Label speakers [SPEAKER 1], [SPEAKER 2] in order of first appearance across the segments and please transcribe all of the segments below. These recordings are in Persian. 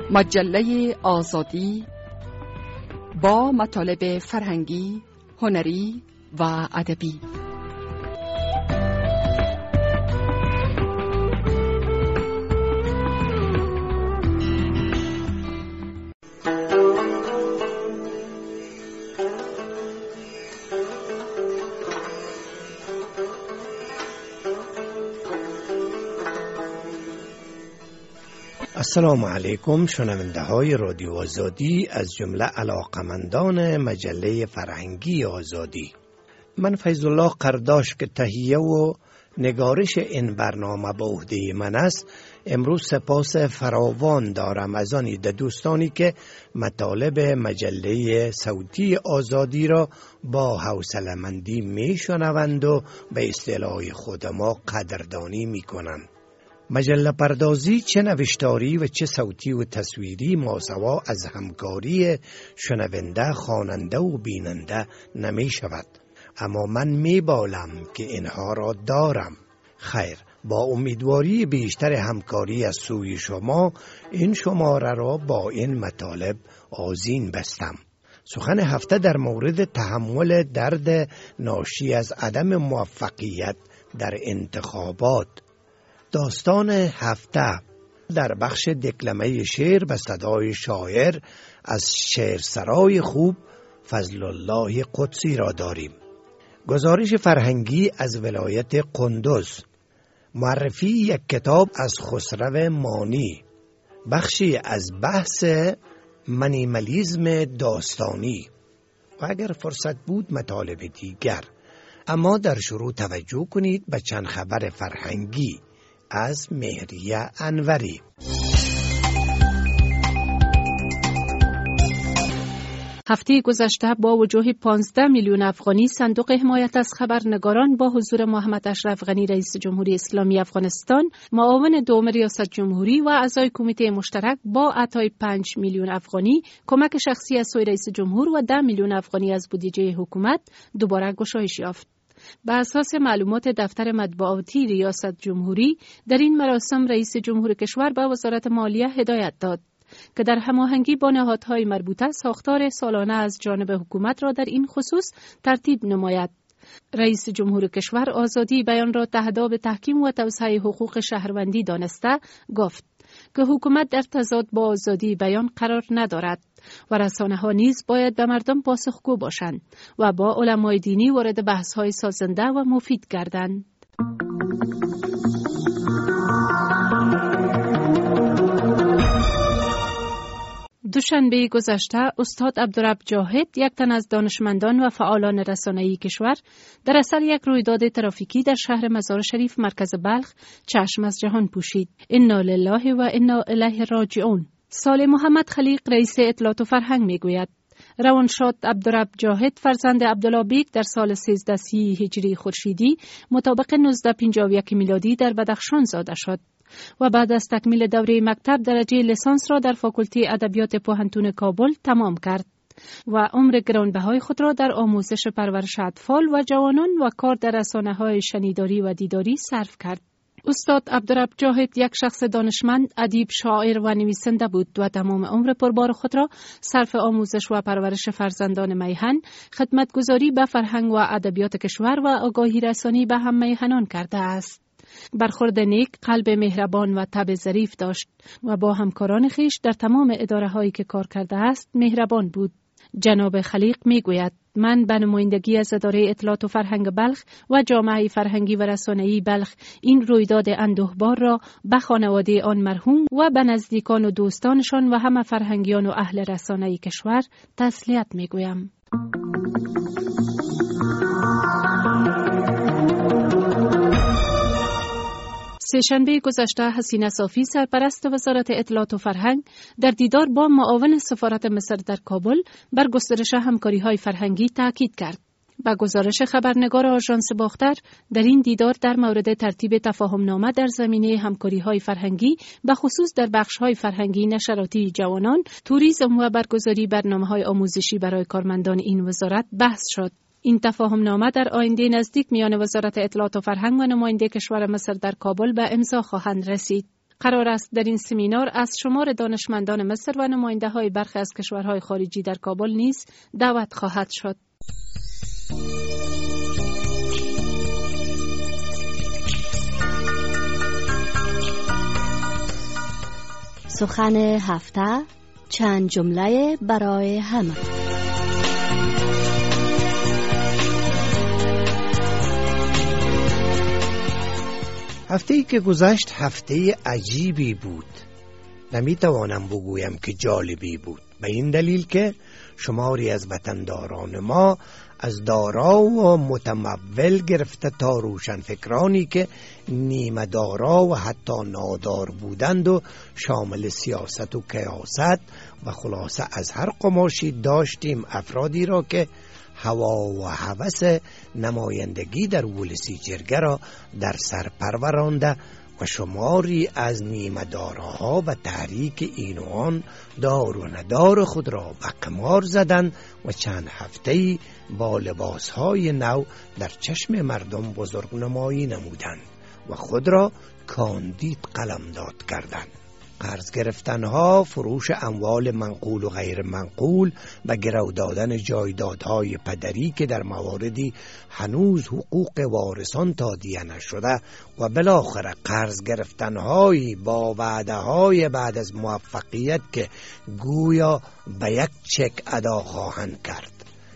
[SPEAKER 1] مجله آزادی با مطالب فرهنگی، هنری و ادبی.
[SPEAKER 2] السلام علیکم شنونده های رادیو آزادی، از جمله علاقمندان مجله فرهنگی آزادی. من فیض الله قرداش که تهیه و نگارش این برنامه به عهده من است، امروز سپاس فراوان دارم از آن دوستانی که مطالب مجله صوتی آزادی را با حوصله‌مندی میشنوند و به اصطلاح خود ما قدردانی میکنند. مجله پردازی چه نوشتاری و چه صوتی و تصویری ماسوا از همکاری شنونده، خواننده و بیننده نمی شود. اما من می بالم که اینها را دارم. خیر، با امیدواری بیشتر همکاری از سوی شما این شماره را با این مطالب آذین بستم. سخن هفته در مورد تحمل درد ناشی از عدم موفقیت در انتخابات. داستان هفته در بخش دکلمه شعر به صدای شاعر از شعرسرای خوب فضل الله قدسی را داریم. گزارش فرهنگی از ولایت قندوز، معرفی یک کتاب از خسرو مانی، بخشی از بحث منیمالیسم داستانی و اگر فرصت بود مطالب دیگر. اما در شروع توجه کنید به چند خبر فرهنگی از مهریه انوری.
[SPEAKER 3] هفته گذشته با وجوه 15 میلیون افغانی، صندوق حمایت از خبرنگاران با حضور محمد اشرف غنی رئیس جمهوری اسلامی افغانستان، معاون دوم ریاست جمهوری و اعضای کمیته مشترک با عطای 5 میلیون افغانی، کمک شخصی از سوی رئیس جمهور و 10 میلیون افغانی از بودجه حکومت دوباره گشایش یافت. بر اساس معلومات دفتر مطبوعاتی ریاست جمهوری، در این مراسم رئیس جمهور کشور به وزارت مالیه هدایت داد که در هماهنگی با نهادهای مربوطه ساختار سالانه از جانب حکومت را در این خصوص ترتیب نماید. رئیس جمهور کشور آزادی بیان را تهدید به تحکیم و توسعه حقوق شهروندی دانسته گفت که حکومت در تضاد با آزادی بیان قرار ندارد و رسانه‌ها نیز باید به مردم پاسخگو باشند و با علمای دینی وارد بحث‌های سازنده و مفید گردند. دوشنبه گذشته استاد عبدالرب جاهد، یک تن از دانشمندان و فعالان رسانه‌ای کشور، در اثر یک رویداد ترافیکی در شهر مزار شریف مرکز بلخ چشم از جهان پوشید. انا لله و انا الیه راجعون. صالح محمد خلیق رئیس اطلاعات و فرهنگ میگوید روانشاد عبدالرب جاهد فرزند عبدالله بیگ در سال 1330 هجری خورشیدی مطابق 1951 میلادی در بدخشان زاده شد و بعد از تکمیل دوره مکتب درجه لیسانس را در فاکولته ادبیات پوهنتون کابل تمام کرد و عمر گرانبهای خود را در آموزش پرورش اطفال و جوانان و کار در رسانه‌های شنیداری و دیداری صرف کرد. استاد عبدالرب جاهد یک شخص دانشمند، ادیب، شاعر و نویسنده بود و تمام عمر پربار خود را صرف آموزش و پرورش فرزندان میهن، خدمتگزاری به فرهنگ و ادبیات کشور و آگاهی رسانی به هم میهنان کرده است. برخورد نیک، قلب مهربان و طبع ظریف داشت و با همکاران خیش در تمام اداره‌هایی که کار کرده است مهربان بود. جناب خلیق میگوید من به نمایندگی از اداره اطلاعات و فرهنگ بلخ و جامعه فرهنگی و رسانه‌ای بلخ این رویداد اندوهبار را به خانواده آن مرحوم و به نزدیکان و دوستانشان و همه فرهنگیان و اهل رسانه‌ای کشور تسلیت میگویم. سه‌شنبه گذشته حسینه صافی سرپرست وزارت اطلاعات و فرهنگ در دیدار با معاون سفارت مصر در کابل بر گسترش همکاری‌های فرهنگی تاکید کرد. با گزارش خبرنگار آژانس باختر، در این دیدار در مورد ترتیب تفاهمنامه در زمینه همکاری‌های فرهنگی به خصوص در بخش‌های فرهنگی، نشراتی جوانان، توریسم و برگزاری برنامه‌های آموزشی برای کارمندان این وزارت بحث شد. این تفاهمنامه در آینده نزدیک میان وزارت اطلاعات و فرهنگ و نماینده کشور مصر در کابل به امضا خواهند رسید. قرار است در این سمینار از شمار دانشمندان مصر و نماینده‌های برخی از کشورهای خارجی در کابل نیز دعوت خواهد شد.
[SPEAKER 4] سخن هفته، چند جمله برای همه.
[SPEAKER 2] هفته‌ای که گذشت هفته عجیبی بود. نمیتوانم بگویم که جالبی بود، به این دلیل که شماری از وطنداران ما از دارا و متمول گرفته تا روشنفکرانی که نیمه دارا و حتی نادار بودند و شامل سیاست و کیاست و خلاصه از هر قماشی داشتیم افرادی را که هوا و هوس نمایندگی در ولسی جرگه را در سر پرورانده و شماری از نیمه داراها و تحریک این و آن دار و ندار خود را به قمار زدند و چند هفته‌ای با لباسهای نو در چشم مردم بزرگ نمایی نمودند و خود را کاندید قلمداد کردند. قرض گرفتنها، فروش اموال منقول و غیر منقول و گرو دادن جایدادهای پدری که در مواردی هنوز حقوق وارثان تادیه نشده و بالاخره قرض گرفتنهایی با وعده‌های بعد از موفقیت که گویا به یک چک ادا خواهند کرد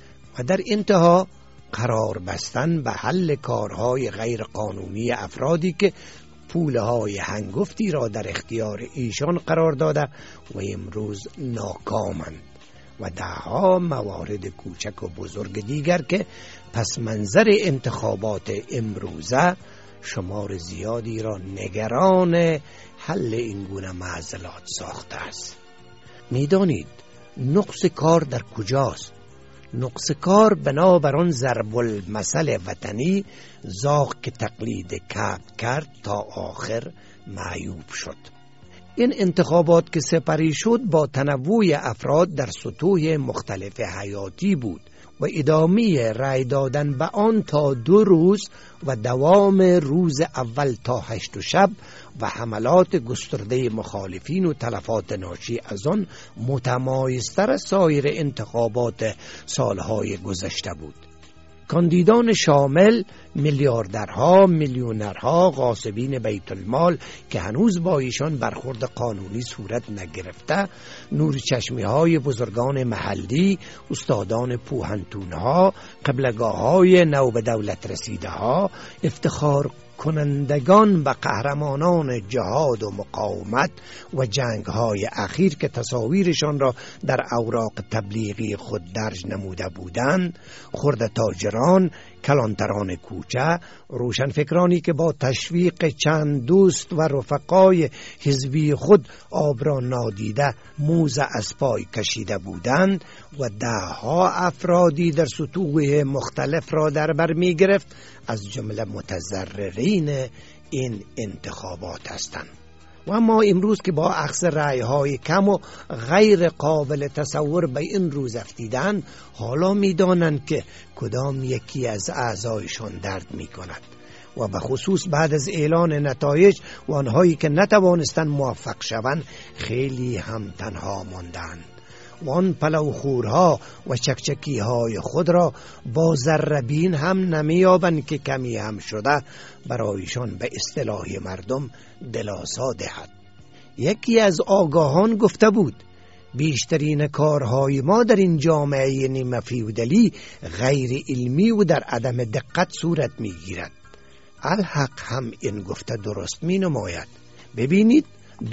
[SPEAKER 2] و در انتها قرار بستن به حل کارهای غیر قانونی افرادی که پولهای هنگفتی را در اختیار ایشان قرار داده و امروز ناکامند و دهها موارد کوچک و بزرگ دیگر که پس منظر انتخابات امروزه شمار زیادی را نگران حل این گونه معضلات ساخته است. میدانید نقص کار در کجاست؟ نقص کار بنابر آن ضرب المثل وطنی زاغ که تقلید کبد کرد تا آخر معیوب شد. این انتخابات که سپری شد با تنوع افراد در سطوح مختلف حیاتی بود و ادامه رأی دادن به آن تا 2 روز و دوام روز اول تا 8 شب و حملات گسترده مخالفین و تلفات ناشی از آن متمایزتر از سایر انتخابات سالهای گذشته بود. کاندیدان شامل میلیاردرها، میلیونرها، غاصبین بیت المال که هنوز با ایشان برخورد قانونی صورت نگرفته، نور چشمی های بزرگان محلی، استادان پوهنتونها، قبلگاه‌های نو به دولت رسیده ها، افتخار کنندگان به قهرمانان جهاد و مقاومت و جنگ‌های اخیر که تصاویرشان را در اوراق تبلیغی خود درج نموده بودند، خرده تاجران، کلانتران کوچه، روشنفکرانی که با تشویق چند دوست و رفقای حزبی خود آب را نادیده موزه از پای کشیده بودند و دهها افرادی در سطوح مختلف را در بر می گرفت از جمله متضررین این انتخابات هستند. و اما امروز که با اخذ رأی‌های کم و غیر قابل تصور به این روز افتیدند، حالا می‌دانند که کدام یکی از اعضایشان درد می‌کند و به خصوص بعد از اعلان نتایج و آنهایی که نتوانستند موفق شوند خیلی هم تنها ماندند و آن پلوخورها و چکچکی‌های خود را با ذره‌بین هم نمی‌یابند که کمی هم شده برایشان به اصطلاح مردم دلاسا دهد. یکی از آگاهان گفته بود بیشترین کارهای ما در این جامعه نیمه فیودالی غیر علمی و در عدم دقت صورت می‌گیرد. الحق هم این گفته درست می‌نماید. ببینید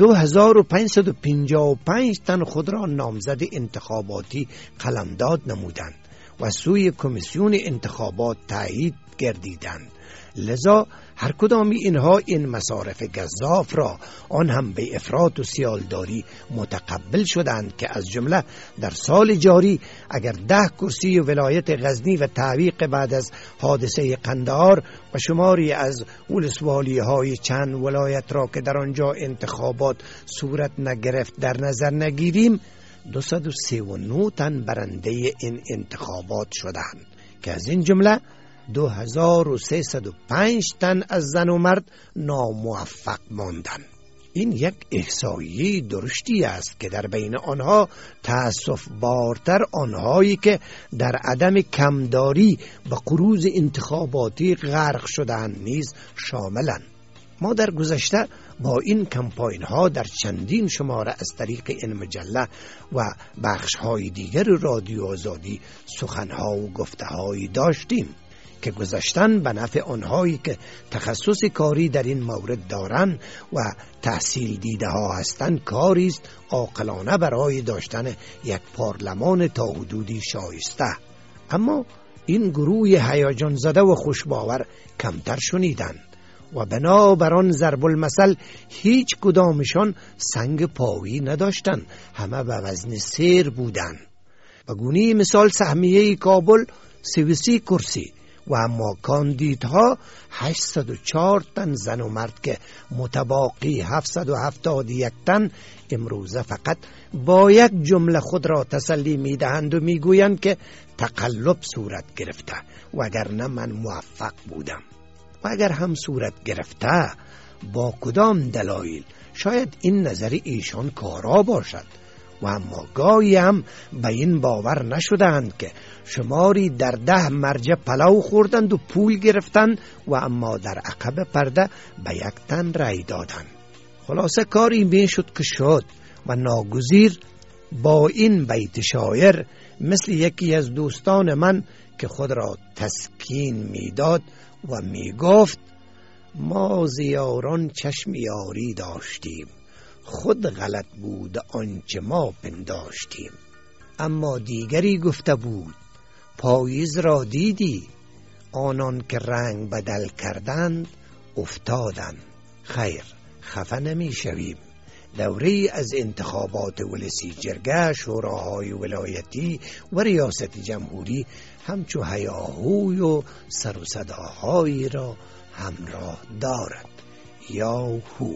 [SPEAKER 2] 2555 تن خود را نامزد انتخاباتی قلمداد نمودند و سوی کمیسیون انتخابات تایید گردیدند. لذا هر کدام اینها این مصارف گزاف را آن هم به افراط و سیالداری متقبل شدند که از جمله در سال جاری اگر 10 کرسی ولایت غزنی و تعویق بعد از حادثه قندهار و شماری از ولسوالی‌های چند ولایت را که در آنجا انتخابات صورت نگرفت در نظر نگیریم، 239 تن برنده این انتخابات شدند که از این جمله 2305 تن از زن و مرد ناموفق ماندند. این یک احصایه درشتی است که در بین آنها تأسف بارتر آنهایی که در عدم کمداری و قروض انتخاباتی غرق شدند نیز شاملند. ما در گذشته با این کمپاین ها در چندین شماره از طریق این مجله و بخش های دیگر رادیو آزادی سخنها و گفته هایی داشتیم که گذشتن به نفع آنهایی که تخصص کاری در این مورد دارند و تحصیل دیده ها هستند کاری است عاقلانه برای داشتن یک پارلمان تا حدودی شایسته. اما این گروه هیجان زده و خوشباور کمتر شنیدند و بنابراین ضرب المثل هیچ کدامشان سنگ پایی نداشتند، همه به وزن سیر بودند. به گونه مثال سهمیه کابل 33 کرسی و اما کاندیدها 804 تن زن و مرد که متباقی 771 تن امروزه فقط با یک جمله خود را تسلی می‌دهند و می‌گویند که تقلب صورت گرفته وگرنه من موفق بودم. و اگر هم صورت گرفته با کدام دلایل؟ شاید این نظر ایشان کارا باشد و اما گاهی هم به این باور نشدند که شماری در 10 مرجع پلاو خوردند و پول گرفتند و اما در عقب پرده به یک تن رای دادند. خلاصه کاری می شد که شد و ناگزیر با این بیت شاعر مثل یکی از دوستان من که خود را تسکین میداد و می گفت ما زیاران چشم یاری داشتیم، خود غلط بود آنچه ما پنداشتیم. اما دیگری گفته بود پاییز را دیدی، آنان که رنگ بدل کردند افتادند. خیر، خفه نمی شویم. دوره از انتخابات ولسی جرگه، شوراهای ولایتی و ریاست جمهوری همچو هیاهوی و سر و صداهایی را همراه دارد. یاهو.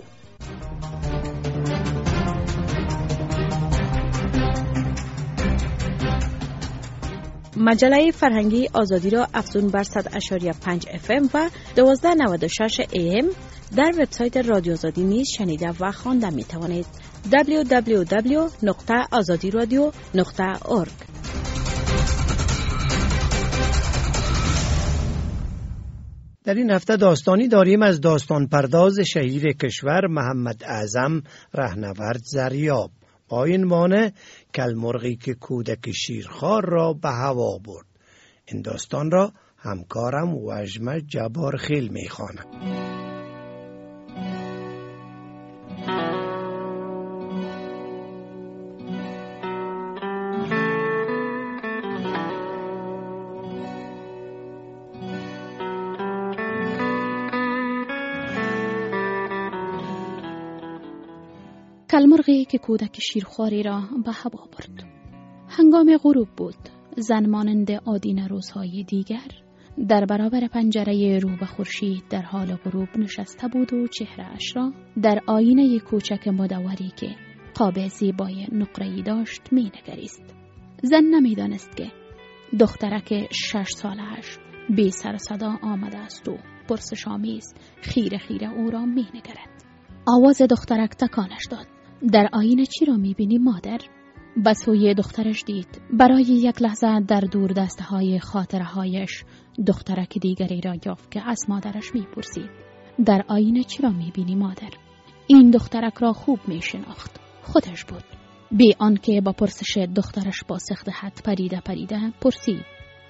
[SPEAKER 5] مجله فرهنگی آزادی را افزون بر 100.5 FM و 1296 AM در وبسایت رادیو آزادی نیز شنیده و خوانده می توانید. www.azadiradio.org.
[SPEAKER 2] در این هفته داستانی داریم از داستان پرداز شهیر کشور محمد اعظم رهنورد زریاب با این معنی کلمرغی که کودک شیرخوار را به هوا برد. این داستان را همکارم وجمه جبارخیل می خواند.
[SPEAKER 3] کلمرغی که کودک شیرخواری را به هوا برد. هنگام غروب بود. زن مانند آدین روزهای دیگر در برابر پنجره رو به خورشید در حال غروب نشسته بود و چهره‌اش را در آینه کوچک مدوری که قاب زیبای نقره‌ای داشت می‌نگریست. زن نمی‌دانست که دخترک 6 ساله‌اش بی سر صدا آمده است و پرسش‌آمیز خیره خیره او را می‌نگرد. آواز دخترک تکانش داد. در آینه چی را می‌بینی مادر؟ به سوی دخترش دید. برای یک لحظه در دور دستهای خاطرهایش دخترک دیگری را یافت که از مادرش می‌پرسید در آینه چی را می‌بینی مادر؟ این دخترک را خوب می‌شناخت. خودش بود. بی آنکه با پرسش دخترش پاسخ دهد پریده پرسید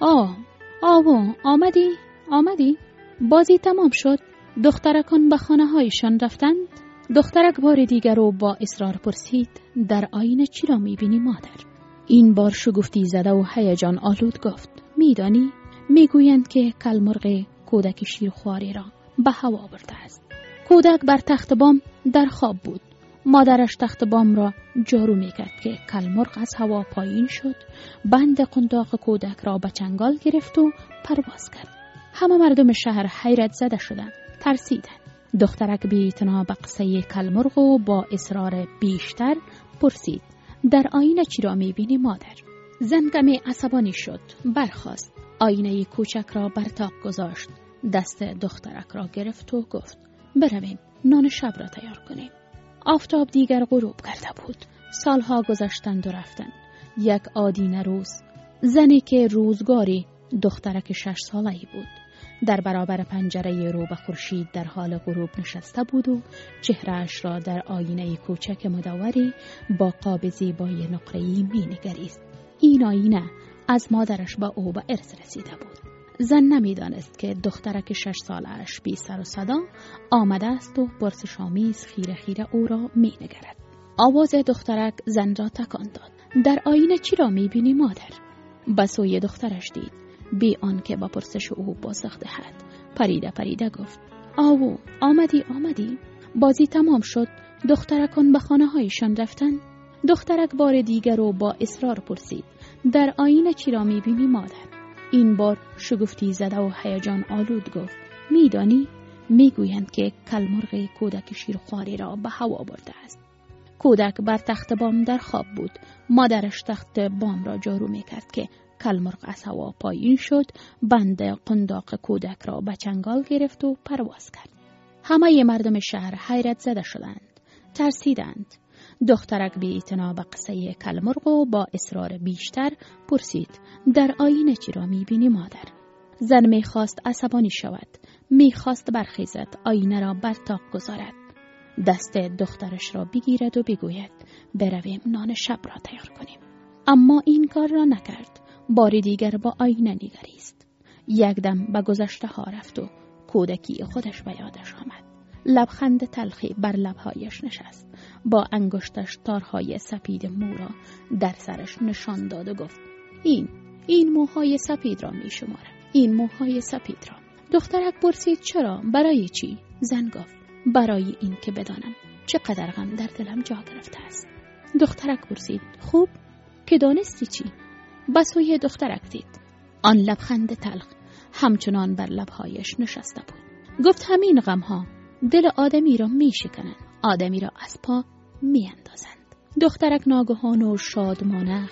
[SPEAKER 3] آمدی؟ بازی تمام شد؟ دخترکان به خانه هایشان رفتند؟ دخترک بار دیگر رو با اصرار پرسید در آینه چی را میبینی مادر؟ این بار شگفتی زده و هیجان آلود گفت میدانی؟ میگویند که کلمرغ کودک شیرخواری را به هوا برده است. کودک بر تخت بام در خواب بود. مادرش تخت بام را جارو میکرد که کلمرغ از هوا پایین شد، بند قنداق کودک را به چنگال گرفت و پرواز کرد. همه مردم شهر حیرت زده شدند، ترسیدند. دخترک بی اعتنا به قصه کلمرغ و با اصرار بیشتر پرسید در آینه چی را میبینی مادر؟ زن کمی عصبانی شد، برخاست، آینه کوچک را بر طاق گذاشت، دست دخترک را گرفت و گفت برویم نان شب را تیار کنیم. آفتاب دیگر غروب کرده بود. سالها گذشتند و رفتند. یک آدینه روز، زنی که روزگاری دخترک 6 ساله‌ای بود، در برابر پنجره رو به خورشید در حال غروب نشسته بود و چهره‌اش را در آینه کوچک مدوری با قاب زیبای نقره‌ای می‌نگریست. این آینه از مادرش به او به ارث رسیده بود. زن نمی‌دانست که دخترک 6 ساله‌اش بی سر و صدا آمده است و پرسش‌آمیز خیره خیره او را می‌نگرد. آواز دخترک زن را تکان داد. در آینه چی را می‌بینی مادر؟ به سوی دخترش دید. بی آنکه با پرسش او پاسخ دهد پریده گفت: آوو آمدی؟ بازی تمام شد؟ دخترکان به خانه هایشان رفتن؟ دخترک بار دیگر رو با اصرار پرسید: در آینه چی را می‌بینی مادر؟ این بار شگفتی زده و هیجان آلود گفت: میدانی؟ میگویند که کلمرغ کودک شیرخواری را به هوا برده است. کودک بر تخت بام در خواب بود. مادرش تخت بام را جارو میکرد که کلمرغ از هوا پایین شد، بند قنداق کودک را به چنگال گرفت و پرواز کرد. همه مردم شهر حیرت زده شدند، ترسیدند. دخترک بی اعتنا به قصه کلمرغ و با اصرار بیشتر پرسید: در آینه چی را میبینی مادر؟ زن میخواست عصبانی شود، میخواست برخیزد، آینه را بر طاق گذارد، دست دخترش را بگیرد و بگوید: برویم نان شب را تیار کنیم. اما این کار را نکرد. باری دیگر با آینه نگریست. یک دم به گذشته ها رفت و کودکی خودش به یادش آمد. لبخند تلخی بر لبهایش نشست. با انگشتش تارهای سپید مو را در سرش نشان داد و گفت: این موهای سپید را می شمارم. این موهای سپید را. دخترک پرسید: چرا؟ برای چی؟ زن گفت: برای این که بدانم چقدر غم در دلم جا گرفته است. دخترک پرسید: خوب که دانستی چی؟ بسوی دخترک دید. آن لبخند تلخ همچنان بر لبهایش نشسته بود. گفت: همین غمها دل آدمی را می شکنند، آدمی را از پا می اندازند. دخترک ناگهان و شادمانه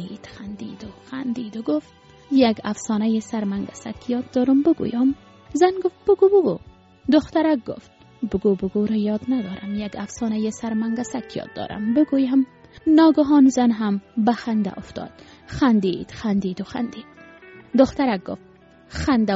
[SPEAKER 3] خندید و گفت: یک افسانه سرمنگسک یاد دارم بگویم. زن گفت: بگو. دخترک گفت: بگو را یاد ندارم، یک افسانه سرمنگسک یاد دارم بگویم. ناگهان زن هم به خنده افتاد. خندید. دخترک گفت: خنده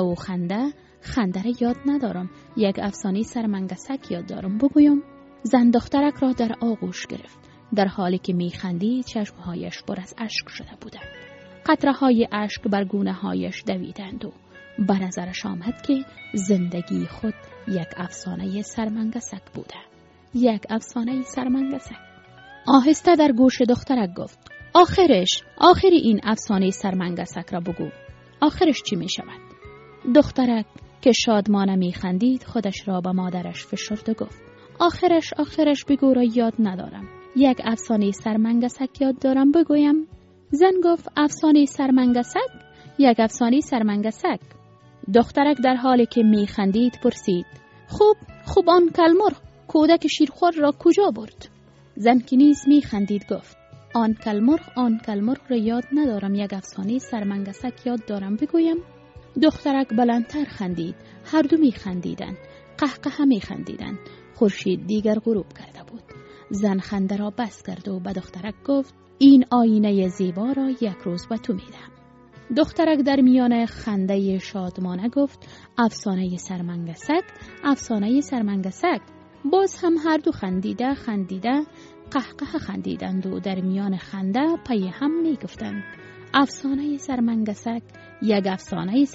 [SPEAKER 3] را یاد ندارم، یک افسانه سرمنگسک یاد دارم بگویم. زن دخترک را در آغوش گرفت. در حالی که می خندید چشمهایش پر از اشک شده بودند. قطره‌های اشک بر گونه‌هایش دویدند و به نظرش آمد که زندگی خود یک افسانه سرمنگسک بوده. یک افسانه سرمنگسک. آهسته در گوش دخترک گفت: آخر این افسانه سرمنگسک را بگو. آخرش چی می شود؟ دخترک که شادمانه می خندید خودش را به مادرش فشرد و گفت: آخرش بگو را یاد ندارم. یک افسانه سرمنگسک یاد دارم بگویم. زن گفت: افسانه سرمنگسک؟ یک افسانه سرمنگسک. دخترک در حالی که می خندید پرسید: خوب آن کلمرغ کودک شیرخوار را کجا برد؟ زن که نیز می خندید گفت: آن کلمرغ را یاد ندارم، یک افسانه سرمنگسک یاد دارم بگویم. دخترک بلندتر خندید. هر دو می خندیدند. قهقه می خندیدند. خورشید دیگر غروب کرده بود. زن خنده را بس کرد و به دخترک گفت: این آینه زیبا را یک روز به تو میدم. دخترک در میان خنده شادمانه گفت: افسانه سرمنگسک. باز هم هر دو خندیده قهقه خندیدند و در میان خنده پی هم می گفتند: افسانه سرمنگسک، یک افسانه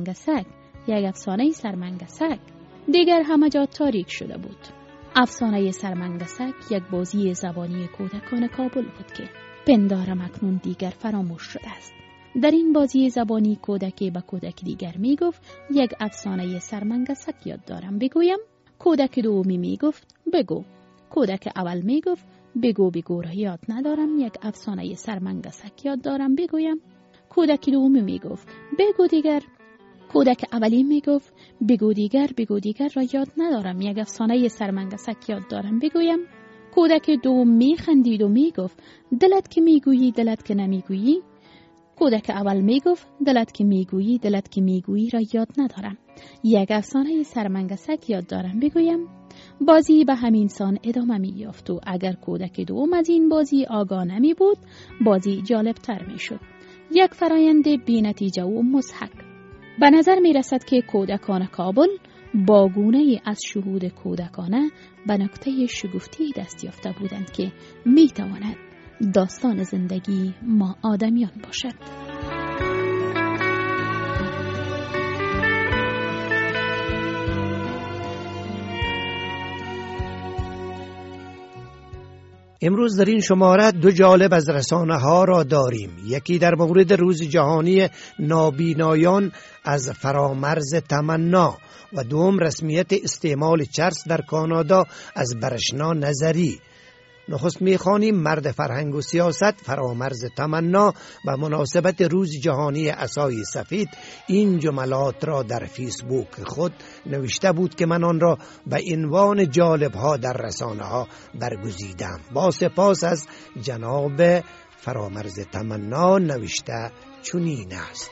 [SPEAKER 3] سرمنگسک. دیگر همه جا تاریک شده بود. افسانه سرمنگسک یک بازی زبانی کودکان کابل بود که پندارم اکنون دیگر فراموش شده است. در این بازی زبانی کودکی به کودک دیگر می گفت: یک افسانه سرمنگسک یاد دارم بگویم. کودک دومی می گفت: بگو. کودک اول می گفت: بگو را یاد ندارم، یک افسانه سرمنگسک یاد دارم بگویم. کودک دومی می گفت: بگو دیگر. کودک اولی می گفت: بگو دیگر را یاد ندارم، یک افسانه سرمنگسک یاد دارم بگویم. کودک دوم می خندید و می گفت: دلت که میگویی دلت که نمیگویی. کودک اول می گفت: دلت که میگویی را یاد ندارم، یک افسانه سرمنگسک یاد دارم بگویم. بازی به همین سان ادامه می یافت و اگر کودک دوم از این بازی آگاه نمی بود بازی جالب تر می شد. یک فرایند بی نتیجه و مضحک. به نظر می رسد که کودکان کابل با گونه از شهود کودکانه به نکته شگفتی دست یافته بودند که می تواند داستان زندگی ما آدمیان باشد.
[SPEAKER 2] امروز در این شماره دو جالب از رسانه ها را داریم. یکی در مورد روز جهانی نابینایان از فرامرز تمنا و دوم رسمیت استعمال چرس در کانادا از برشنا نظری. نخست می‌خوانیم مرد فرهنگ و سیاست فرامرز تمنا به مناسبت روز جهانی عصای سفید این جملات را در فیسبوک خود نوشته بود که من آن را به عنوان جالب‌ها در رسانه‌ها برگزیدم. با سپاس از جناب فرامرز تمنا نوشته چنین است: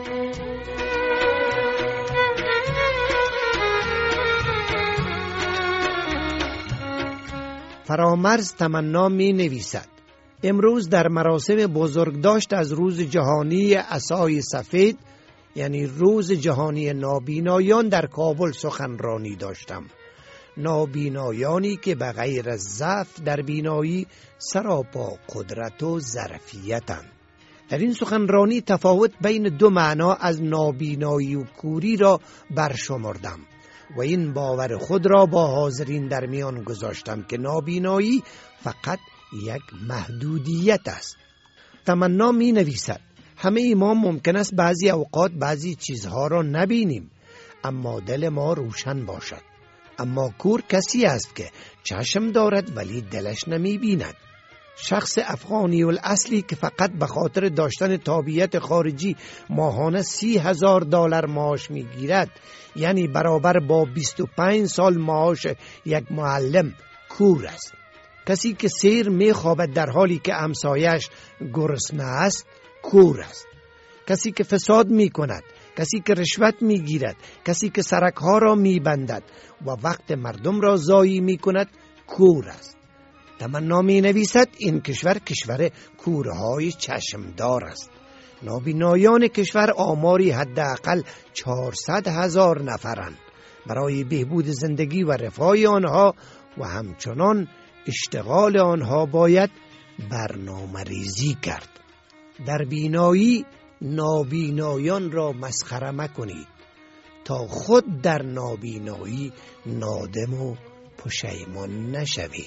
[SPEAKER 2] فرامرز تمنا می نویسد: امروز در مراسم بزرگداشت از روز جهانی عصای سفید یعنی روز جهانی نابینایان در کابل سخنرانی داشتم. نابینایانی که به غیر از ضعف در بینایی سراپا قدرت و ظرفیتند. در این سخنرانی تفاوت بین دو معنا از نابینایی و کوری را برشمردم و این باور خود را با حاضرین در میان گذاشتم که نابینایی فقط یک محدودیت است. تمنا می نویسد: همه ما ممکن است بعضی اوقات بعضی چیزها را نبینیم اما دل ما روشن باشد. اما کور کسی است که چشم دارد ولی دلش نمی بیند. شخص افغانی الاصلی که فقط به خاطر داشتن تابعیت خارجی ماهانه $30,000 معاش میگیرد، یعنی برابر با 25 سال معاش یک معلم، کور است. کسی که سیر میخوابد در حالی که همسایش گرسنه است، کور است. کسی که فساد میکند، کسی که رشوت میگیرد، کسی که سرکها را میبندد و وقت مردم را ضایع میکند، کور است. تمنا می نویسد این کشور کشور کورهای چشمدار است. نابینایان کشور آماری حداقل 400,000 نفرند. برای بهبود زندگی و رفاه آنها و همچنان اشتغال آنها باید برنامه ریزی کرد. در بینایی نابینایان را مسخره مکنید تا خود در نابینایی نادم و پشیمان نشوید.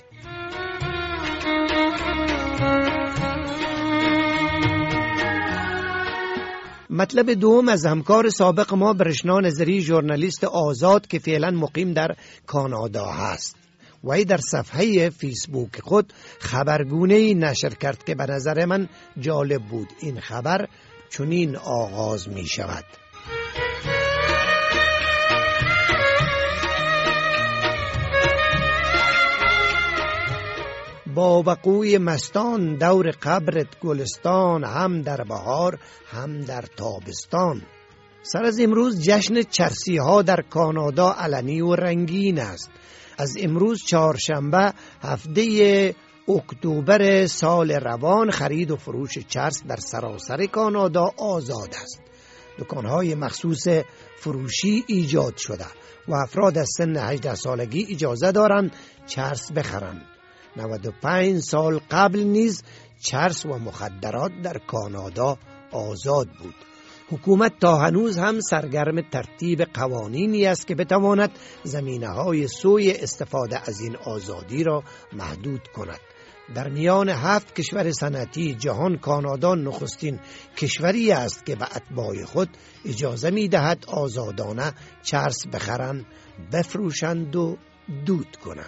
[SPEAKER 2] مطلب دوم از همکار سابق ما برشنا نظری، ژورنالیست آزاد که فعلا مقیم در کانادا هست. وی در صفحه فیسبوک خود خبرگونه‌ای نشر کرد که به نظر من جالب بود. این خبر چنین آغاز می شود: با وقوع مستان دور قبرت گلستان، هم در بهار هم در تابستان. سر از امروز جشن چرسی ها در کانادا علنی و رنگین است. از امروز چهارشنبه هفته اکتبر سال روان خرید و فروش چرس در سراسر کانادا آزاد است. دکانهای مخصوص فروشی ایجاد شده و افراد از سن 18 سالگی اجازه دارند چرس بخرند. 95 سال قبل نیز چرس و مخدرات در کانادا آزاد بود. حکومت تا هنوز هم سرگرم ترتیب قوانینی است که بتواند زمینه‌های سوی استفاده از این آزادی را محدود کند. در میان 7 کشور صنعتی جهان کانادا نخستین کشوری است که به اتباع خود اجازه می‌دهد آزادانه چرس بخرند، بفروشند و دود کنند.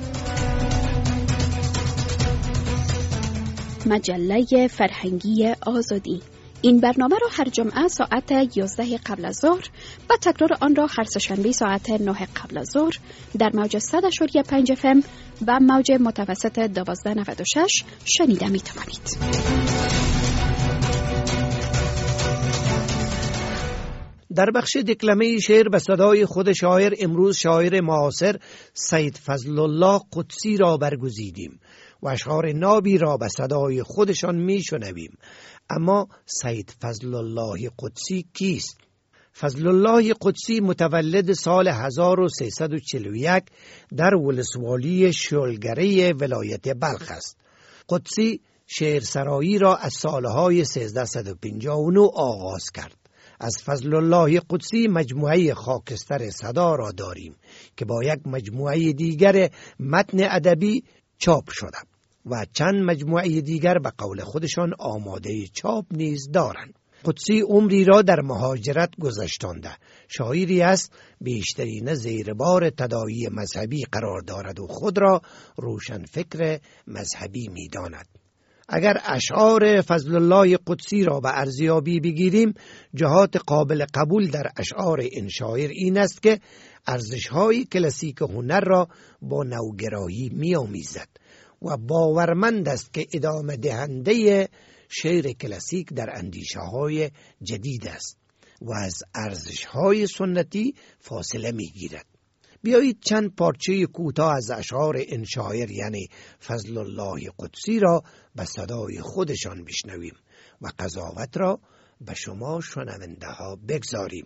[SPEAKER 5] مجله فرهنگی آزادی. این برنامه را هر جمعه ساعت 11 قبل از ظهر و تکرار آن را هر سه‌شنبه ساعت 9 قبل از ظهر در موج 100.5 FM و موج متوسط 1296 شنیده می توانید.
[SPEAKER 2] در بخش دکلمه شعر به صدای خود شاعر امروز شاعر معاصر سید فضل الله قدسی را برگزیدیم و اشعار نابی را به صدای خودشان میشنویم. اما سید فضل الله قدسی کیست؟ فضل الله قدسی متولد سال 1341 در ولسوالی شلگره ولایت بلخ است. قدسی شعرسرایی را از سالهای 1359 آغاز کرد. از فضل الله قدسی مجموعه خاکستر صدا را داریم که با یک مجموعه دیگر متن ادبی چاپ شده و چند مجموعه دیگر به قول خودشان آماده چاپ نیز دارند. قدسی عمری را در مهاجرت گذشتانده. شاعری است بیشترین زیر بار تداعی مذهبی قرار دارد و خود را روشن فکر مذهبی می داند. اگر اشعار فضل الله قدسی را به ارزیابی بگیریم، جهات قابل قبول در اشعار این شاعر این است که ارزش‌های کلاسیک هنر را با نوگرایی می‌آمیزد و باورمند است که ادامه دهنده شعر کلاسیک در اندیشه‌های جدید است و از ارزش‌های سنتی فاصله می‌گیرد. بیایید چند پارچه کوتاه از اشعار این شاعر یعنی فضل الله قدسی را به صدای خودشان بشنویم و قضاوت را به شما شنونده ها بگذاریم.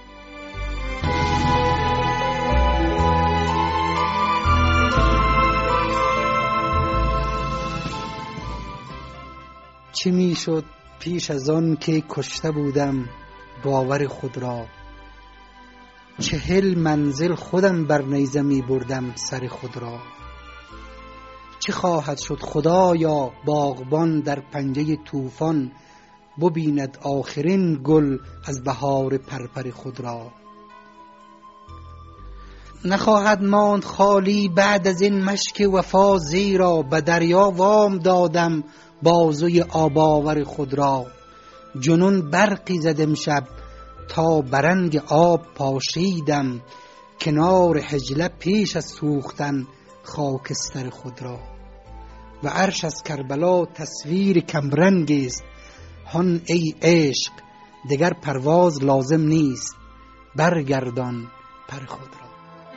[SPEAKER 6] چه می شد پیش از آن که کشته بودم باور خود را، 40 منزل خودم بر نیزه می بردم سر خود را. چه خواهد شد خدایا باغبان در پنجه طوفان، ببیند آخرین گل از بهار پرپر خود را. نخواهد ماند خالی بعد از این مشک وفا، زیرا به دریا وام دادم بازوی آباور خود را. جنون برقی زد امشب تا برنگ آب پاشیدم، کنار حجله پیش از سوختن خاکستر خود را. و عرش از کربلا تصویر کمرنگ است، هان ای عشق دگر پرواز لازم نیست، برگردان پر خود را.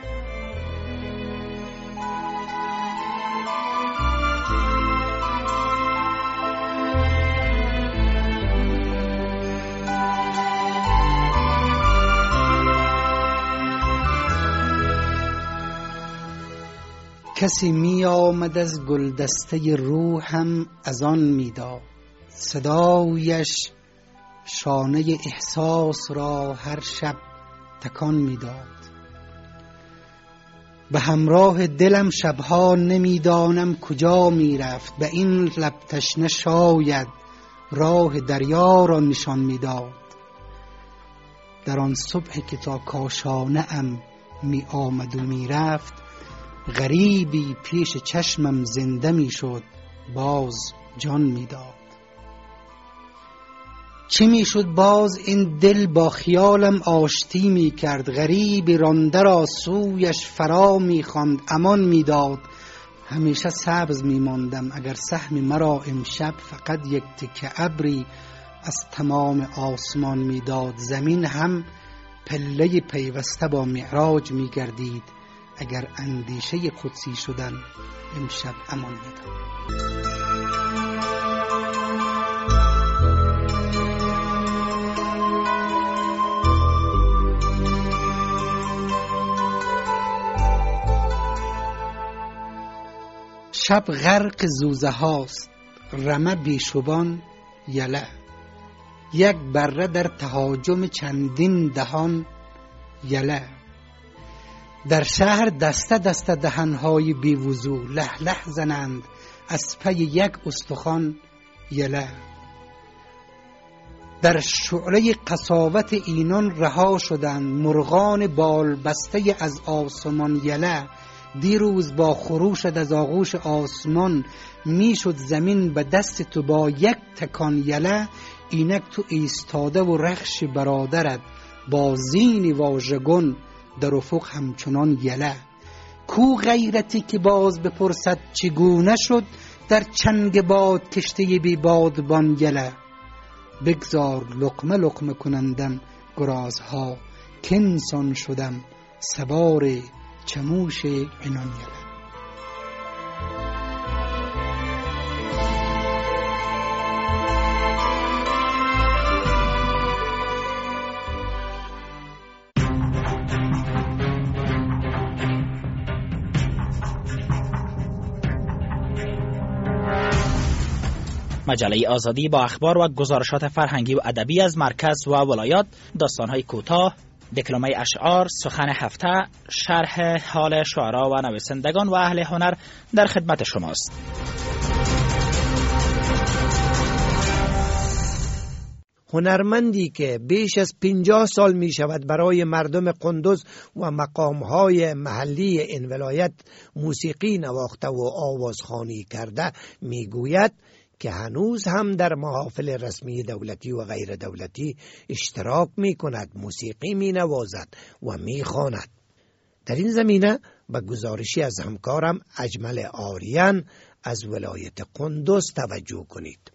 [SPEAKER 6] کسی می آمد از گلدسته روحم از آن می داد، صدایش شانه احساس را هر شب تکان می داد. به همراه دلم شبها نمی دانم کجا می رفت، به این لب تشنه شاید راه دریا را نشان می داد. در آن صبح که تا کاشانه ام می آمد و می رفت، غریبی پیش چشمم زنده می شد، باز جان می داد. چه می شد باز این دل با خیالم آشتی می کرد، غریبی رانده را سویش فرا می خواند، امان می داد. همیشه سبز می ماندم اگر سهم مرا امشب فقط یک تکه ابری از تمام آسمان می داد. زمین هم پله پیوسته با معراج می گردید اگر اندیشه قدسی شدن امشب امان میداد. شب غرق زوزه هاست، رمه بیشبان یله، یک بره در تهاجم چندین دهان یله. در شهر دسته دسته دهنهای بیوضو له له زنند از پی یک استخوان یله. در شعله قساوت اینان رها شدند مرغان بال بسته از آسمان یله. دیروز با خروشت از آغوش آسمان میشد زمین به دست تو با یک تکان یله. اینک تو ایستاده و رخش برادرت با زین واژگون در افق همچنان یله. کو غیرتی که باز بپرسد چگونه شد در چنگ باد کشته بی بادبان یله. بگذار لقمه لقمه کنندم گرازها، که انسان شدم سوار چموش عنان یلم.
[SPEAKER 7] مجله آزادی با اخبار و گزارشات فرهنگی و ادبی از مرکز و ولایات، داستان‌های کوتاه، دکلمه اشعار، سخن هفته، شرح حال شعرا و نویسندگان و اهل هنر در خدمت شماست.
[SPEAKER 2] هنرمندی که بیش از 50 سال می شود برای مردم قندوز و مقامهای محلی این ولایت موسیقی نواخته و آوازخوانی کرده، می گوید که هنوز هم در محافل رسمی دولتی و غیر دولتی اشتراک می کند، موسیقی می نوازد و می خواند. در این زمینه به گزارشی از همکارم اجمل آریان از ولایت قندوز توجه کنید.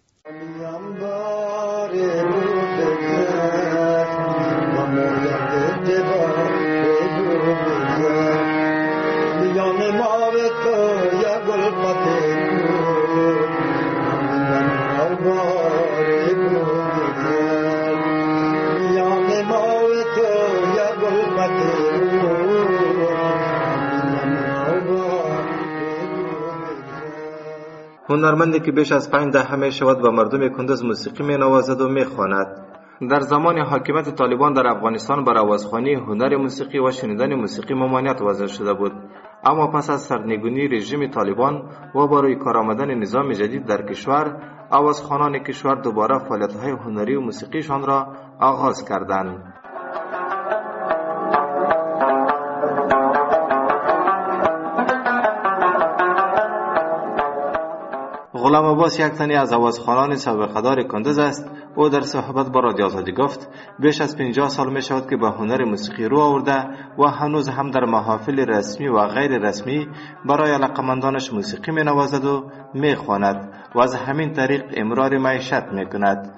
[SPEAKER 8] هنرمندی که بیش از 5 دهه می شود و مردم کندوز موسیقی می نوازد و می خواند. در زمان حاکمیت طالبان در افغانستان بر آوازخوانی، هنر موسیقی و شنیدن موسیقی ممانعت وضع شده بود، اما پس از سرنگونی رژیم طالبان و با روی کار آمدن نظام جدید در کشور، آوازخوانان کشور دوباره فعالیت‌های هنری و موسیقیشان را آغاز کردند. غلام عباس یک تنی از آوازخوانان سابقه‌دار کندوز است. او در صحبت با رادیو آزادی گفت بیش از 50 سال می شود که به هنر موسیقی رو آورده و هنوز هم در محافل رسمی و غیر رسمی برای علاقمندانش موسیقی می نوازد و می خواند و از همین طریق امرار معیشت می کند.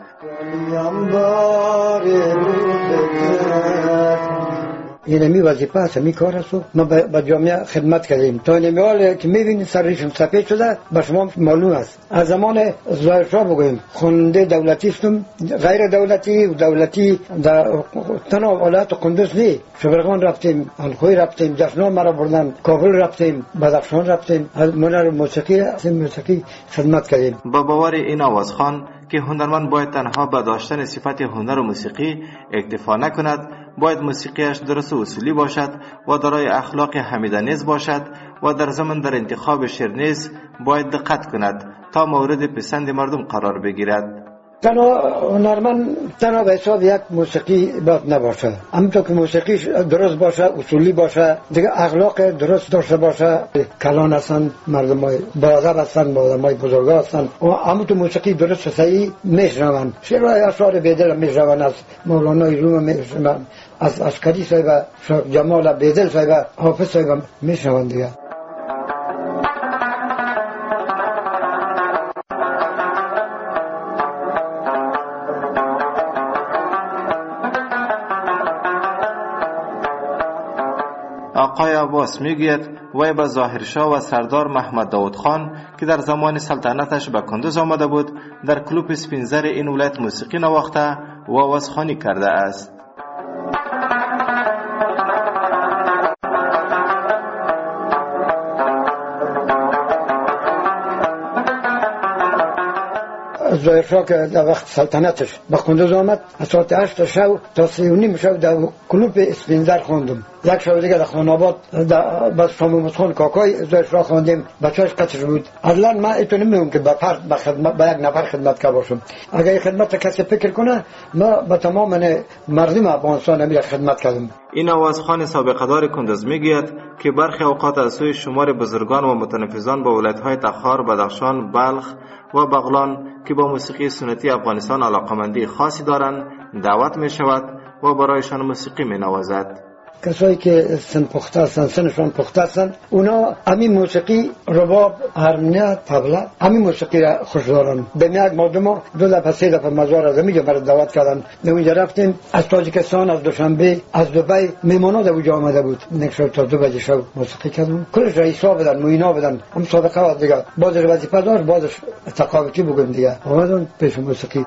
[SPEAKER 9] اینمی وظیفه است، می کار است و ما به جامعه خدمت کردیم. تا اینمی حال که میبینید سرشون سپید شده به شما معلوم است. از زمان ظاهرشاه بگویم خواننده دولتی استم، غیر دولتی و دولتی در تنها ولایت قندوز نی. شبرغان رفتیم، الخوی رفتیم، جشن‌ها مرا بردن، کابل رفتیم، بدخشان رفتیم، از هنر موسیقی خدمت کردیم.
[SPEAKER 8] با باور این آوازخوان که هنرمند باید تنها به داشتن صفت هنر و موسیقی اکتفا نکند، باید موسیقیش درست و اصولی باشد و دارای اخلاق حمیدآمیز باشد و در زمان در انتخاب شعر نیز باید دقت کند تا مورد پسند مردم قرار بگیرد.
[SPEAKER 9] تنها هنرمند تنها به حساب یک موسیقی باید نباشه، همونطور که موسیقیش درست باشه، اصولی باشه، دیگه اخلاق درست داشته باشه. کلان هستن، مردمای با ادب هستن، آدمای بزرگا هستن و همونطور موسیقی درست و صحیح میشنون. شعرهای اشعار بیدل میشنون، از مولانا روم میشنون، از عسکری صاحب، جمال بیدل صاحب، حافظ صاحب میشنون دیگه.
[SPEAKER 8] آقای عباس میگوید وی به ظاهرشاه و سردار محمد داود خان که در زمان سلطنتش به کندوز آمده بود در کلوب سپینزر این ولایت موسیقی نواخته و آوازخوانی کرده است.
[SPEAKER 9] ظاهرشاه که در وقت سلطنتش به کندوز آمد، از ساعت 8 شب تا 3:30 شب در کلوب اسپینزر خواندم. یک شب دیگه در خاناباد با شاموموس خان کاکای ظاهرشاه خواندیم، بچه‌اش قطعش بود. اصلا من اتون نمی‌گم که به یک نفر خدمت که باشم. اگر این خدمت کسی فکر کنه، ما به تمام مردم افغانستان امیر خدمت کردم.
[SPEAKER 8] این آوازخوان سابقه‌دار کندوز میگوید که برخی اوقات از سوی شمار بزرگان و متنفذان با ولایت‌های تخار، بدخشان، بلخ و بغلان که با موسیقی سنتی افغانستان علاقمندی خاصی دارند دعوت می شود و برایشان موسیقی می نوازد.
[SPEAKER 9] کسایی که سن پخته هستن، سنشان پخته هستن، اونا همین موسیقی، رباب، هرمونیه، طبله، همین موسیقی را خوش دارن. به میاد ما 2 دفعه 3 دفعه مزار از اینجا برای دعوت کردن. به اونجا رفتیم، از تاجیکستان، از دوشنبه، از دبی میمونا در اونجا آمده بود. نکشو تا 2 بجه شب موسیقی کردن. کلش رئیسا بدن، موینا بدن. هم صادقه و دیگه. بازش وظیفه داشت، بازش تقاوتی بگم دیگه. آمدن پیش موسیقی.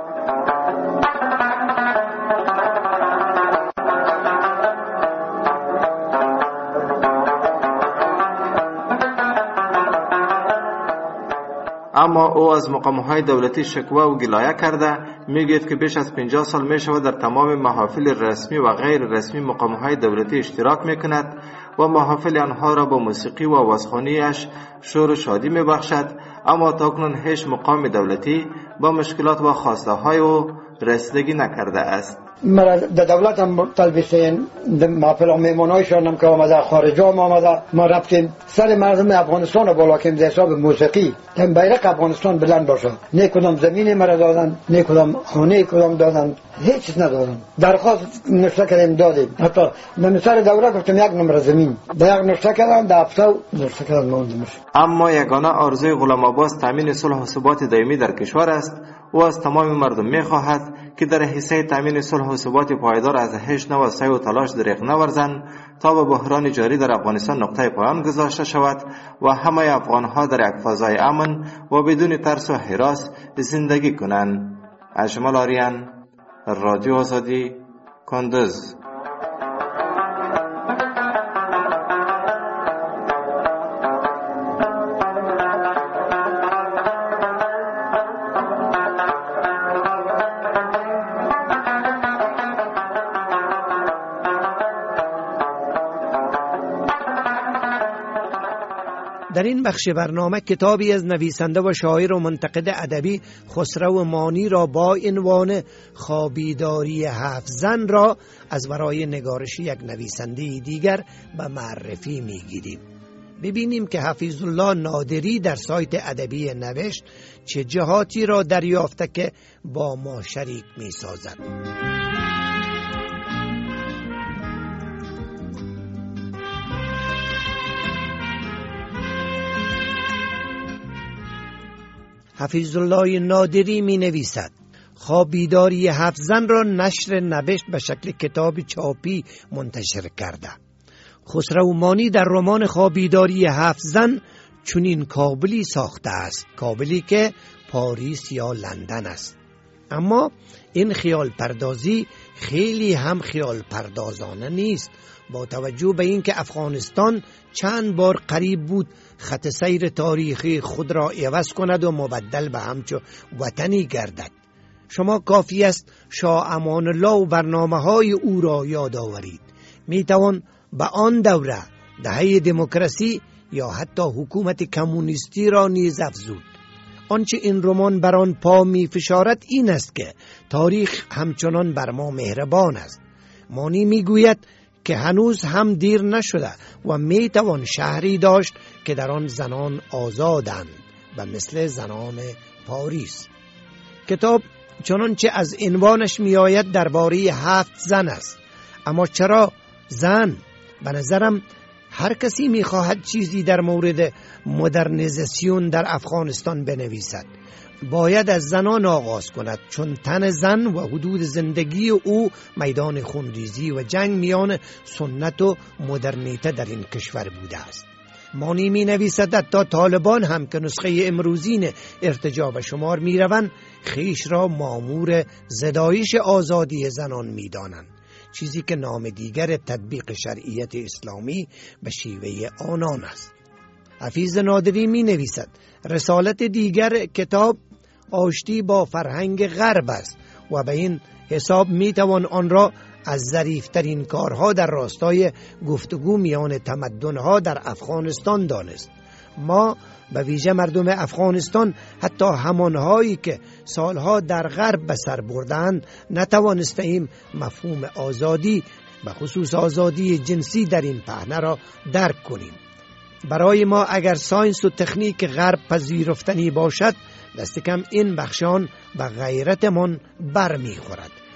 [SPEAKER 8] اما او از مقام‌های دولتی شکوه و گلایه کرده میگوید که بیش از 50 سال می شود در تمام محافل رسمی و غیر رسمی مقام‌های دولتی اشتراک میکند و محافل آنها را با موسیقی و آوازخوانی‌اش شور و شادی میبخشد، اما تاکنون هیچ مقام دولتی با مشکلات و خواسته‌های او رسیدگی نکرده است.
[SPEAKER 9] مرا در دولت هم تلبیسین محافل میمونایشان هم که آمده، خارج هم آمده، ما رفتیم سر مردم افغانستان رو بالا کنیم در حساب موسیقی که بیرق افغانستان بلند باشه. نه کدام زمین مرا دادن، نه کدام خانه کدام دادن، هیچ چیز ندادن. درخواست نوشته کردیم دادیم، حتی من سر دوره گفتم 1 نمره زمین در یک نوشته کردم، در هفته نوشته کردم موندمش.
[SPEAKER 8] اما یگانه آرزوی غلام عباس تامین صلح و ثبات دائمی در کشور است. او از تمام مردم می‌خواهد که در حصه تامین صلح و ثبات پایدار از هیچ نوع سعی و تلاش دریغ نورزند تا به بحران جاری در افغانستان نقطه پایان گذاشته شود و همه افغان‌ها در یک فضای امن و بدون ترس و هراس زندگی کنند. اجمل آریان، رادیو آزادی، کندز.
[SPEAKER 2] در این بخش برنامه کتابی از نویسنده و شاعر و منتقد ادبی خسرو مانی را با عنوان خوابیداری 7 زن را از ورای نگارش یک نویسنده دیگر به معرفی می‌گیریم. ببینیم که حفیظ الله نادری در سایت ادبی نوشت چه جهاتی را دریافته که با ما شریک می‌سازد. حفیظ الله نادری می نویسد خوابیداری 7 زن را نشر نوشت به شکل کتاب چاپی منتشر کرده. خسرو مانی در رمان خوابیداری 7 زن چنین کابلی ساخته است، کابلی که پاریس یا لندن است. اما این خیال پردازی خیلی هم خیال پردازانه نیست، با توجه به اینکه افغانستان چند بار قریب بود خط سیر تاریخی خود را عوض کند و مبدل به همچو وطنی گردد. شما کافی است شاه امان الله و برنامه‌های او را یاد آورید. می توان به آن دوره دهه دموکراسی یا حتی حکومت کمونیستی را نیز افزود. آنچه این رمان بر آن پا می فشارد این است که تاریخ همچنان بر ما مهربان است. مانی می گوید که هنوز هم دیر نشده و می توان شهری داشت که در آن زنان آزادند و مثل زنان پاریس. کتاب چنانچه از عنوانش می آید درباره 7 زن است. اما چرا زن؟ به نظرم هر کسی می خواهد چیزی در مورد مدرنیزاسیون در افغانستان بنویسد. باید از زنان آغاز کند، چون تن زن و حدود زندگی او میدان خونریزی و جنگ میان سنت و مدرنیته در این کشور بوده است. مانی می نویسد تا طالبان هم که نسخه امروزین ارتجاع به شمار می روند خیش را مامور زدایش آزادی زنان می دانند، چیزی که نام دیگر تطبیق شرعیت اسلامی به شیوه آنان است. حفیظ نادری می نویسد رسالت دیگر کتاب آشتی با فرهنگ غرب است و به این حساب می توان آن را از ظریفترین کارها در راستای گفتگو میان تمدنها در افغانستان دانست. ما به ویژه مردم افغانستان حتی همانهایی که سالها در غرب به سر بردند نتوانستیم مفهوم آزادی به خصوص آزادی جنسی در این پهنه را درک کنیم. برای ما اگر ساینس و تکنیک غرب پذیرفتنی باشد دست کم این بخشان به غیرتمان بر می خورد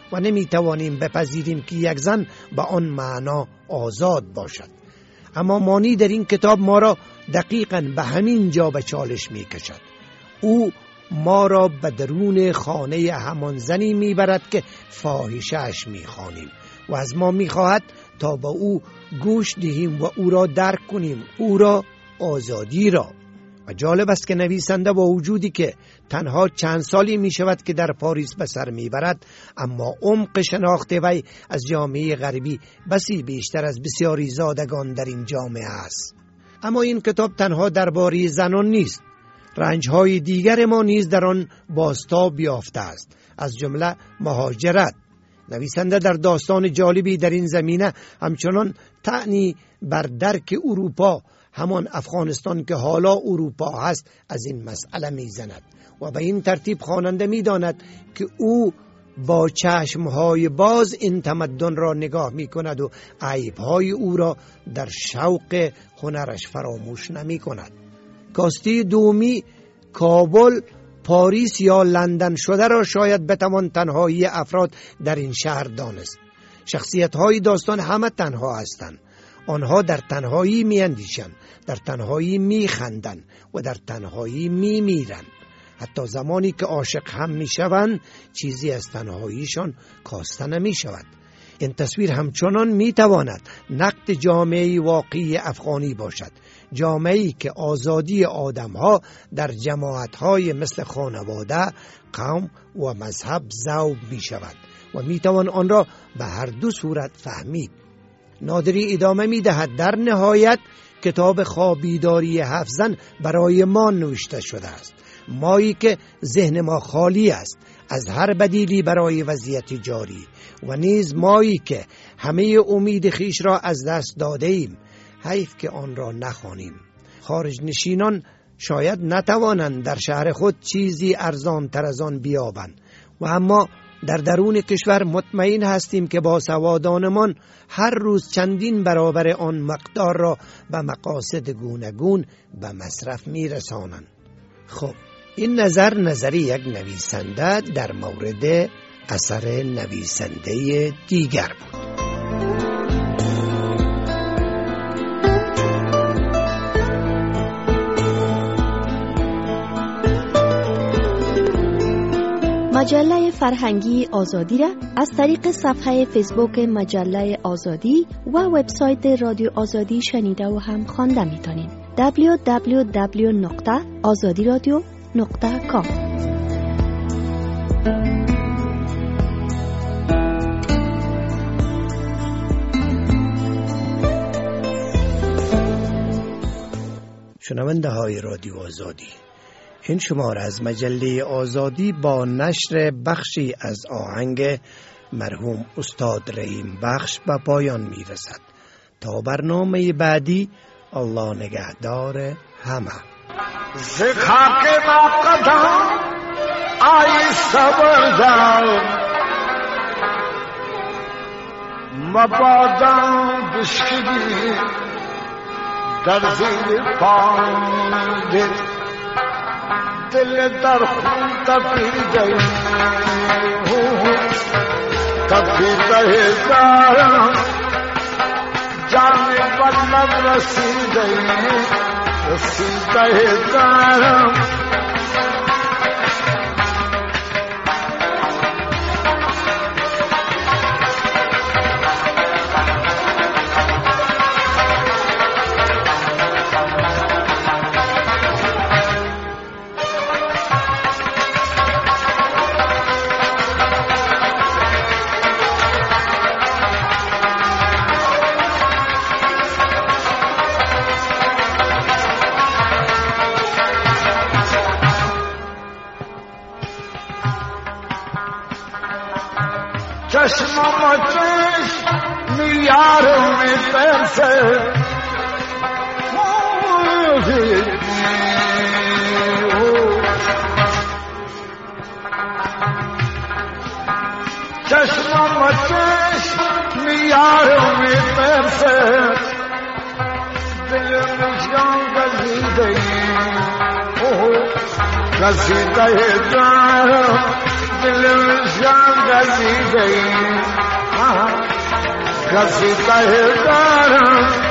[SPEAKER 2] و نمیتوانیم بپذیریم که یک زن به آن معنا آزاد باشد. اما مانی در این کتاب ما را دقیقاً به همین جا به چالش میکشد. او ما را به درون خانه همان زنی میبرد که فاحشه‌اش میخوانیم و از ما میخواهد تا به او گوش دهیم و او را درک کنیم، او را، آزادی را. و جالب است که نویسنده با وجودی که تنها چند سالی می شود که در پاریس به سر می برد، اما عمق شناخت وی از جامعه غربی بسی بیشتر از بسیاری زادگان در این جامعه است. اما این کتاب تنها درباره زنان نیست. رنجهای دیگر ما نیز در آن بازتاب یافته است، از جمله مهاجرت. نویسنده در داستان جالبی در این زمینه همچنان طعنی بر درک اروپا، همان افغانستان که حالا اروپا هست، از این مسئله میزند و به این ترتیب خواننده میداند که او با چشمهای باز این تمدن را نگاه میکند و عیبهای او را در شوق هنرش فراموش نمی کند. کاستی دومی کابل، پاریس یا لندن شده را شاید بتوان تنهایی افراد در این شهر دانست. شخصیت‌های داستان همه تنها هستند. آنها در تنهایی میاندیشند، در تنهایی میخندند و در تنهایی میمیرند. حتی زمانی که عاشق هم میشوند چیزی از تنهاییشان کاسته نمیشود. این تصویر همچنان میتواند نقد جامعه واقعی افغانی باشد، جامعه‌ای که آزادی آدم‌ها در جماعت‌های مثل خانواده، قوم و مذهب ذوب میشود و میتوان آن را به هر دو صورت فهمید. نادری ادامه میدهد در نهایت کتاب خوابیداری 7 زن برای ما نوشته شده است، مایی که ذهن ما خالی است از هر بدیلی برای وضعیت جاری و نیز مایی که همه امید خیش را از دست داده ایم. حیف که آن را نخوانیم. خارج نشینان شاید نتوانند در شهر خود چیزی ارزان تر از آن بیابند و اما در درون کشور مطمئن هستیم که با سوادانمان هر روز چندین برابر آن مقدار را به مقاصد گوناگون به مصرف میرسانند. خب این نظری یک نویسنده در مورد اثر نویسنده دیگر بود.
[SPEAKER 4] مجله فرهنگی آزادی را از طریق صفحه فیسبوک مجله آزادی و وبسایت رادیو آزادی شنیده و هم خوانده میتونید. www.azadiradio.com.
[SPEAKER 2] شنونده های رادیو آزادی، این شماره از مجله آزادی با نشر بخشی از آهنگ مرحوم استاد رحیم بخش به پایان می رسد. تا برنامه بعدی، الله نگهدار همه.
[SPEAKER 10] زخاک با قدم آئی صبر دار مبادم بشکلی در زیر پاند دل در خون تپیده دارم جان بلد رسیده دارم چشمم چشم یارو می ترسه چشمم چشم یارو می ترسه دل مشکان گزیده دارم दिल में शांति गई कसी कहे